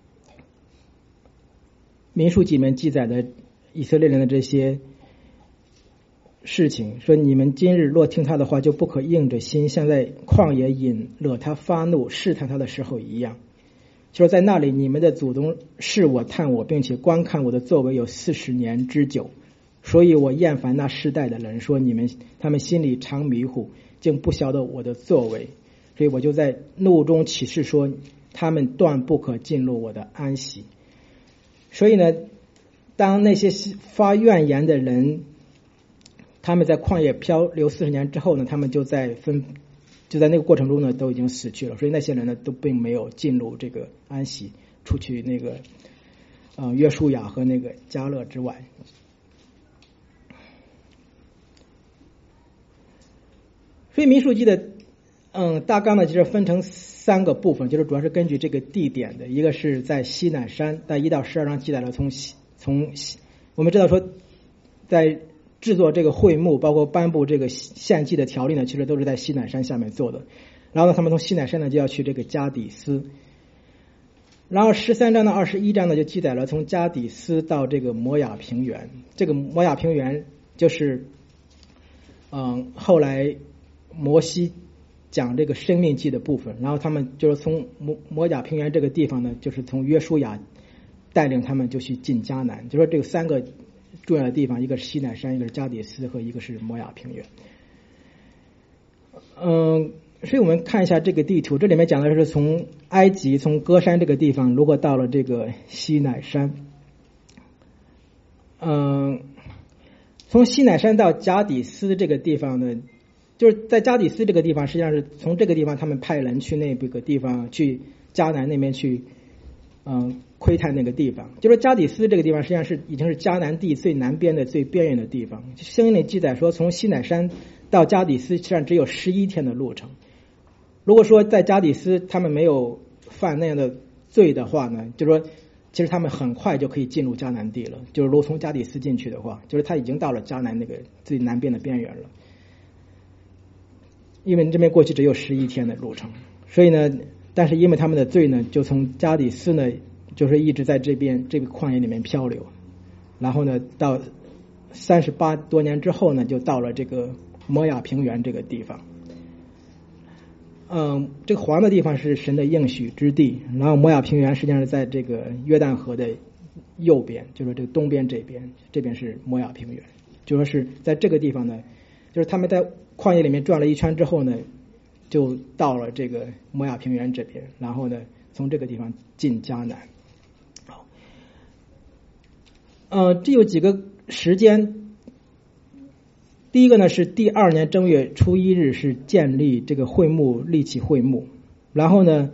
民数记里面记载的以色列人的这些事情，说你们今日若听他的话，就不可硬着心，像在旷野引惹他发怒试探他的时候一样。就是在那里你们的祖宗试我探我，并且观看我的作为有40年之久，所以我厌烦那世代的人，说他们心里常迷糊，竟不晓得我的作为。所以我就在怒中起誓说，他们断不可进入我的安息。所以呢当那些发怨言的人他们在旷野漂流40年之后呢，他们就在那个过程中呢都已经死去了。所以那些人呢都并没有进入这个安息，出去那个约书亚和那个迦勒之外。所以民数记的大纲呢就是分成3个部分，就是主要是根据这个地点的。一个是在西乃山，在1到12章记载了从我们知道说在制作这个会幕包括颁布这个献祭的条例呢，其实都是在西乃山下面做的。然后呢他们从西乃山呢就要去这个加底斯， 然后13章到21章呢，就记载了从加底斯到这个摩亚平原。这个摩亚平原就是后来摩西讲这个生命记的部分，然后他们就是从摩亚平原这个地方呢，就是从约书亚带领他们就去进迦南，就说这个3个重要的地方，一个是西乃山，一个是加底斯和一个是摩亚平原。所以我们看一下这个地图，这里面讲的是从埃及从歌山这个地方如果到了这个西乃山。从西乃山到加底斯这个地方呢，就是在加底斯这个地方，实际上是从这个地方他们派人去那个地方，去迦南那边去窥探那个地方。就是加底斯这个地方实际上是已经是迦南地最南边的最边缘的地方。圣经里记载说，从西乃山到加底斯实际上只有11天的路程。如果说在加底斯他们没有犯那样的罪的话呢，就是说其实他们很快就可以进入迦南地了。就是如果从加底斯进去的话，就是他已经到了迦南那个最南边的边缘了。因为这边过去只有11天的路程，所以呢，但是因为他们的罪呢，就从加底斯呢，就是一直在这边这个旷野里面漂流，然后呢，到38多年之后呢，就到了这个摩亚平原这个地方。这个黄的地方是神的应许之地，然后摩亚平原实际上是在这个约旦河的右边，就是这个东边这边，这边是摩亚平原，就说是在这个地方呢，就是他们在旷野里面转了一圈之后呢，就到了这个摩亚平原这边，然后呢，从这个地方进迦南。这有几个时间。第一个呢是第2年正月初1日是建立这个会幕，立起会幕。然后呢，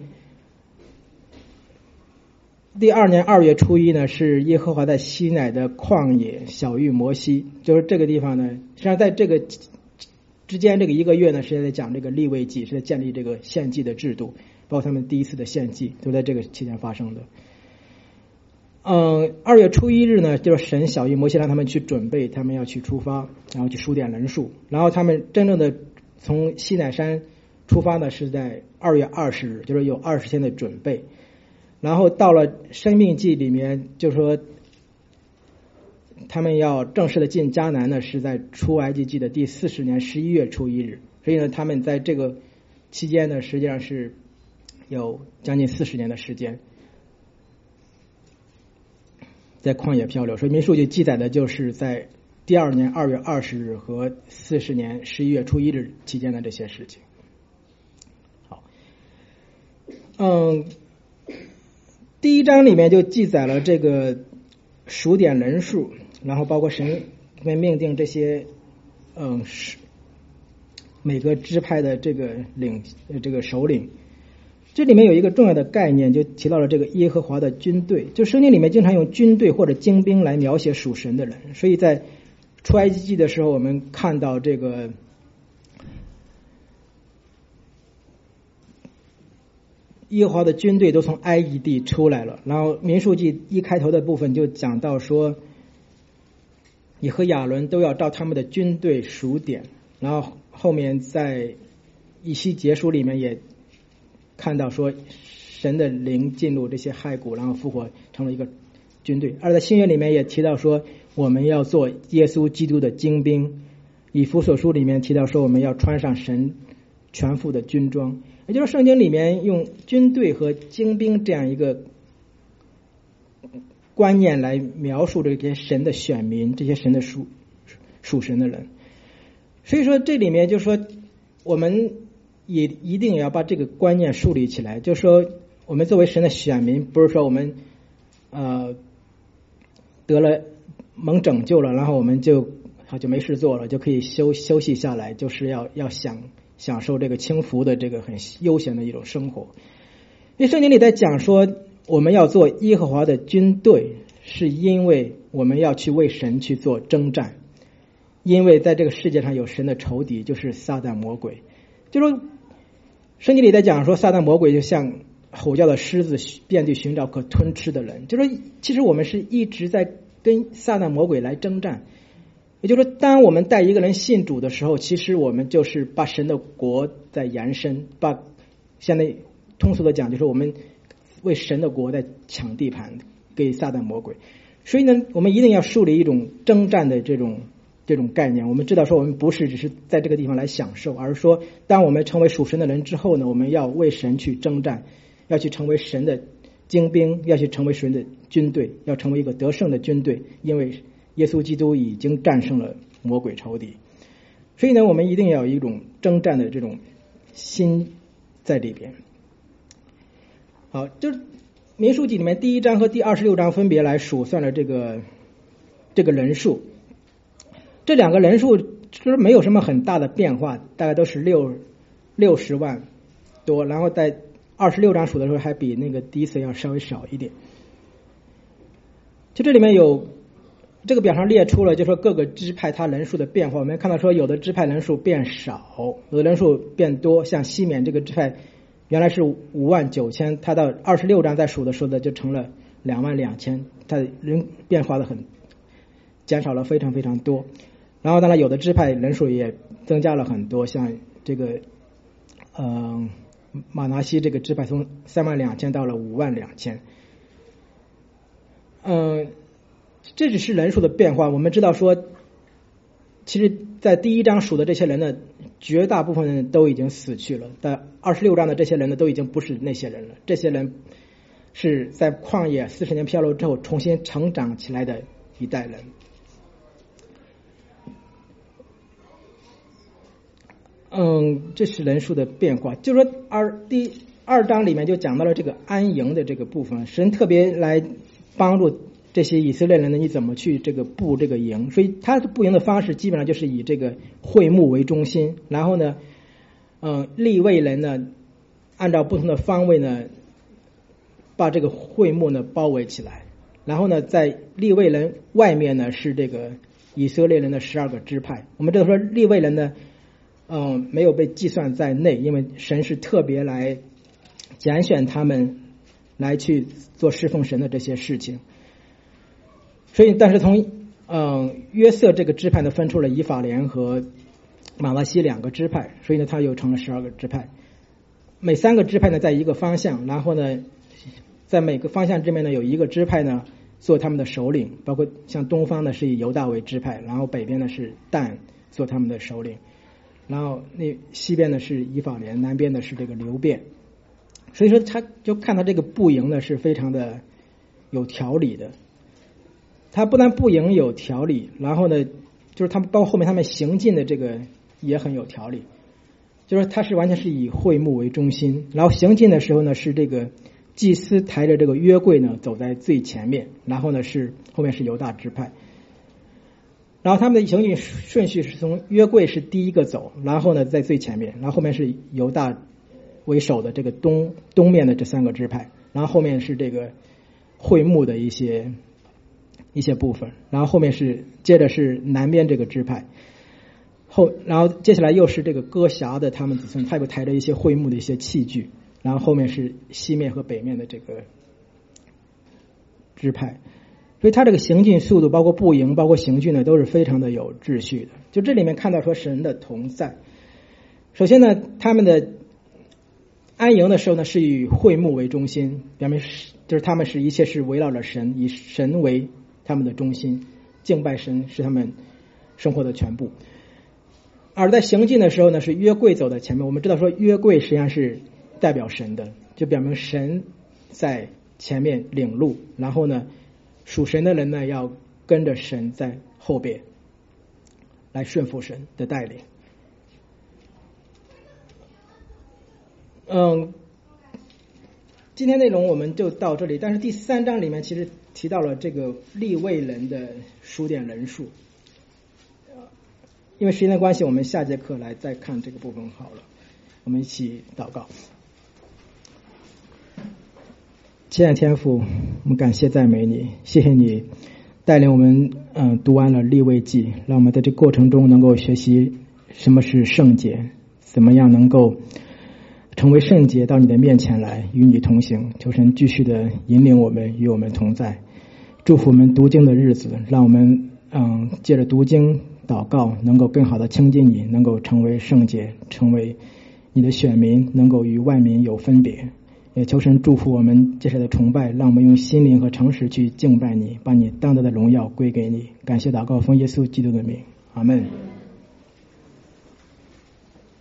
第2年2月初1呢是耶和华在西乃的旷野晓谕摩西，就是这个地方呢，实际上在这个之间这个1个月呢是在讲这个利未记，是在建立这个献祭的制度，包括他们第一次的献祭都在这个期间发生的。2月初1日呢，就是神晓谕摩西让他们去准备，他们要去出发，然后去数点人数，然后他们真正的从西乃山出发呢是在2月20日，就是有20天的准备，然后到了生命记里面就是说他们要正式的进迦南呢是在出埃及记的第40年11月初1日，所以呢他们在这个期间呢实际上是有将近40年的时间在旷野漂流。所以民数记记载的就是在第2年2月20日和40年11月初1日期间的这些事情。好，第1章里面就记载了这个数点人数，然后包括神命定这些每个支派的这个首领。这里面有一个重要的概念，就提到了这个耶和华的军队。就圣经里面经常用军队或者精兵来描写属神的人，所以在出埃及记的时候，我们看到这个耶和华的军队都从埃及地出来了。然后民数记1开头的部分就讲到说，你和亚伦都要照他们的军队数点。然后后面在以西结书里面也看到说神的灵进入这些骸骨，然后复活成了一个军队。而在新约里面也提到说我们要做耶稣基督的精兵。以弗所书里面提到说我们要穿上神全副的军装。也就是圣经里面用军队和精兵这样一个观念来描述这些神的选民，这些神的属神的人。所以说这里面就是说我们也一定要把这个观念树立起来，就是说我们作为神的选民，不是说我们得了蒙拯救了，然后我们就没事做了，就可以休息下来，就是要享受这个轻浮的这个很悠闲的一种生活。因为圣经里在讲说我们要做耶和华的军队，是因为我们要去为神去做征战，因为在这个世界上有神的仇敌，就是撒旦魔鬼。就说圣经里在讲说撒旦魔鬼就像吼叫的狮子，遍地寻找可吞吃的人。就说其实我们是一直在跟撒旦魔鬼来征战。也就是说当我们带一个人信主的时候，其实我们就是把神的国在延伸，把现在通俗的讲就是我们为神的国在抢地盘，给撒旦魔鬼。所以呢，我们一定要树立一种征战的这种概念。我们知道说，我们不是只是在这个地方来享受，而是说，当我们成为属神的人之后呢，我们要为神去征战，要去成为神的精兵，要去成为神的军队，要成为一个得胜的军队，因为耶稣基督已经战胜了魔鬼仇敌。所以呢，我们一定要有一种征战的这种心在里边。好，就是民数记里面第1章和第26章分别来数算了这个人数。这两个人数就是没有什么很大的变化，大概都是60万多，然后在26章数的时候还比那个第一次要稍微少一点。就这里面有这个表上列出了，就说各个支派它人数的变化。我们看到说有的支派人数变少，有的人数变多，像西缅这个支派原来是59000，它到26章再数的时候呢，就成了22000，它人变化的很减少了非常非常多。然后当然有的支派人数也增加了很多，像这个马拿西这个支派从32000到了52000。这只是人数的变化。我们知道说，其实在第1章数的这些人呢，绝大部分人都已经死去了，在26章的这些人呢，都已经不是那些人了。这些人是在旷野40年漂流之后重新成长起来的一代人。这是人数的变化。就是说第2章里面就讲到了这个安营的这个部分，神特别来帮助这些以色列人呢，你怎么去这个布这个营。所以他布营的方式基本上就是以这个会幕为中心，然后呢利未人呢按照不同的方位呢把这个会幕呢包围起来，然后呢在利未人外面呢是这个以色列人的12个支派。我们知道说利未人呢没有被计算在内，因为神是特别来拣选他们来去做侍奉神的这些事情。所以但是从约瑟这个支派呢分出了以法莲和马拿西2个支派，所以呢他又成了12个支派。每3个支派呢在一个方向，然后呢在每个方向这边呢有一个支派呢做他们的首领，包括像东方呢是以犹大为支派，然后北边呢是但做他们的首领，然后那西边呢是以法莲，南边呢是这个流便。所以说他就看他这个布营呢是非常的有条理的。他不但布营有条理，然后呢就是他们包括后面他们行进的这个也很有条理，就是他是完全是以会幕为中心，然后行进的时候呢是这个祭司抬着这个约柜呢走在最前面，然后呢是后面是犹大支派。然后他们的行进顺序是从约柜是第一个走，然后呢在最前面，然后后面是犹大为首的这个东面的这3个支派，然后后面是这个会幕的一些部分，然后后面是接着是南边这个支派，然后接下来又是这个歌辖的他们子孙，他又抬着一些会幕的一些器具，然后后面是西面和北面的这个支派。所以他这个行进速度包括布营包括行进呢都是非常的有秩序的。就这里面看到说神的同在。首先呢他们的安营的时候呢是以会幕为中心，表明就是他们是一切是围绕着神，以神为他们的中心，敬拜神是他们生活的全部。而在行进的时候呢是约柜走在前面。我们知道说约柜实际上是代表神的，就表明神在前面领路，然后呢属神的人呢要跟着神在后边来顺服神的带领。今天内容我们就到这里，但是第3章里面其实提到了这个利未人的数点人数。因为时间的关系，我们下节课来再看这个部分好了。我们一起祷告。亲爱的天父，我们感谢赞美你，谢谢你带领我们读完了利未记，让我们在这过程中能够学习什么是圣洁，怎么样能够成为圣洁到你的面前来与你同行。求神继续的引领我们，与我们同在，祝福我们读经的日子，让我们借着读经祷告能够更好的亲近你，能够成为圣洁，成为你的选民，能够与万民有分别。 也求神祝福我们接下来的崇拜，让我们用心灵和诚实去敬拜你，把你当得的荣耀归给你。感谢祷告奉耶稣基督的名，阿们。